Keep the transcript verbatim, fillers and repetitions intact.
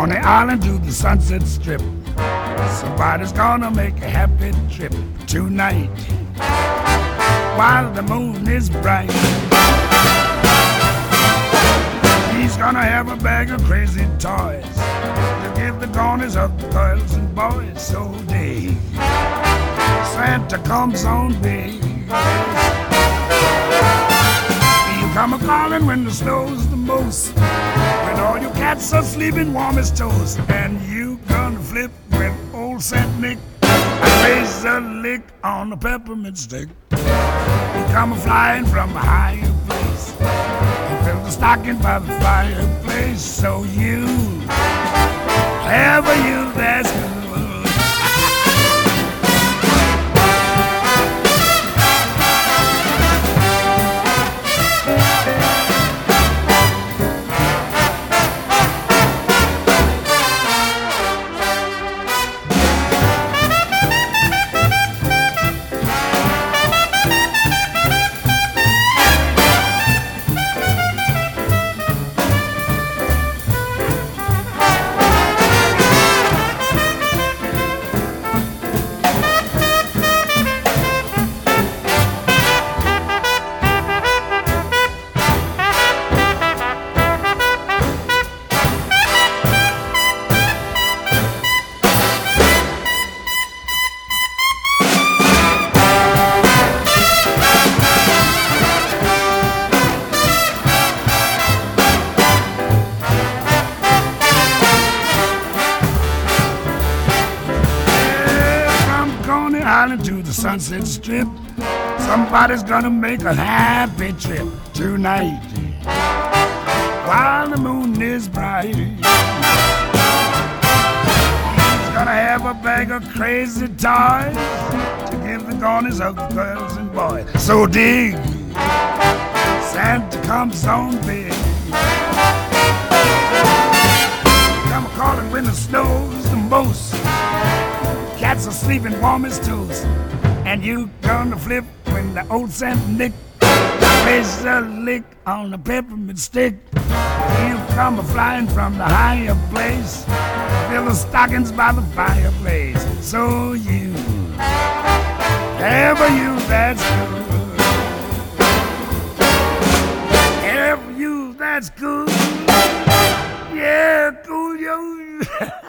Coney Island to the Sunset Strip. Somebody's gonna make a happy trip tonight while the moon is bright. He's gonna have a bag of crazy toys to give the corners of the girls and boys. So dig, Santa comes on big. He'll come a-calling when the snow's the most, when all your cats are sleeping warm as toast. And you gonna flip with old Saint Nick and raise a lick on the peppermint stick. You come a-flying from a higher place and fill the stocking by the fireplace. So you have a you that's good. Island to the Sunset Strip. Somebody's gonna make a happy trip tonight while the moon is bright. He's gonna have a bag of crazy toys to give the corners of the girls and boys. So dig, Santa comes on big. Come a-calling when the snow's the most, cats are sleeping warm as toast. And you gonna flip when the old Saint Nick plays a lick on the peppermint stick. You come a-flying from the higher place, fill the stockings by the fireplace. So you have a you that's good, have you that's good. Yeah, cool yo.